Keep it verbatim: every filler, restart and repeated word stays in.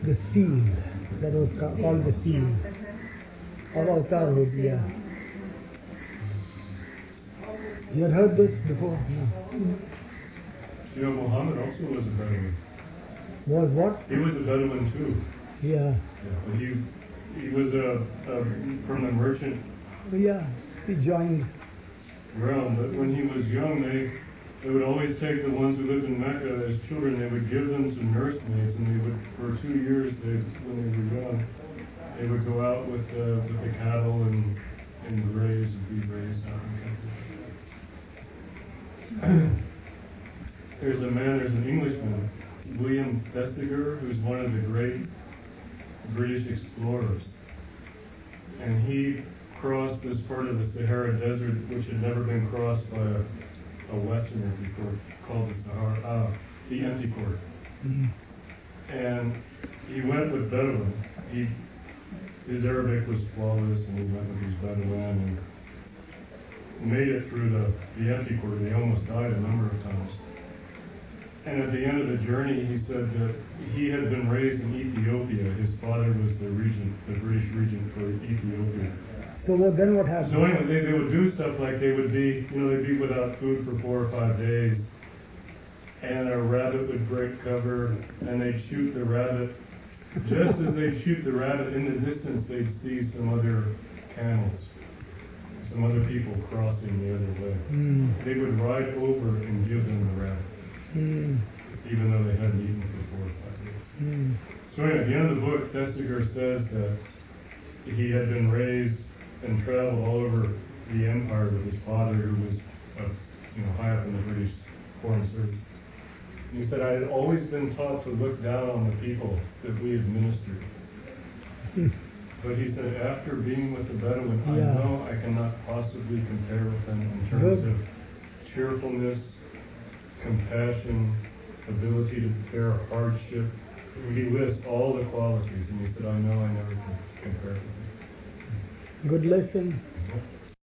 the seal. That was called the seal. Of Avatar Hood, yeah. You had heard this before? No. You know, Muhammad also was a Bedouin. Was what? He was a Bedouin too. Yeah. Yeah, but he he was a, a from the merchant Yeah, he joined. realm. But when he was young, they they would always take the ones who lived in Mecca as children. They would give them to nursemaids, and they would for two years. They when they were young, they would go out with the with the cattle and and graze and be raised out and stuff like that. There's a man, there's an Englishman, William Thesiger, who's one of the great British explorers. And he crossed this part of the Sahara Desert, which had never been crossed by a, a Westerner before, called the Sahara, uh, the Empty Court. Mm-hmm. And he went with Bedouin. He, his Arabic was flawless, and he went with his Bedouin and made it through the, the Empty Court. They almost died a number of times. And at the end of the journey, he said that he had been raised in Ethiopia. His father was the regent, the British regent for Ethiopia. So what, then what happened? So anyway, they, they would do stuff like they would be, you know, they'd be without food for four or five days, and a rabbit would break cover, and they'd shoot the rabbit. Just as they'd shoot the rabbit, in the distance they'd see some other camels, some other people crossing the other way. Mm. They would ride over and give them the rabbit. Mm. Even though they hadn't eaten for four or five days. Mm. So anyway, at the end of the book, Thesiger says that he had been raised and traveled all over the empire with his father, who was, uh, you know, high up in the British Foreign Service. And he said, I had always been taught to look down on the people that we administered. Mm. But he said, after being with the Bedouin, Yeah. I know I cannot possibly compare with them in terms Good. of cheerfulness, compassion, ability to bear hardship. He lists all the qualities, and he said, I know I never can compare with them. Good lesson.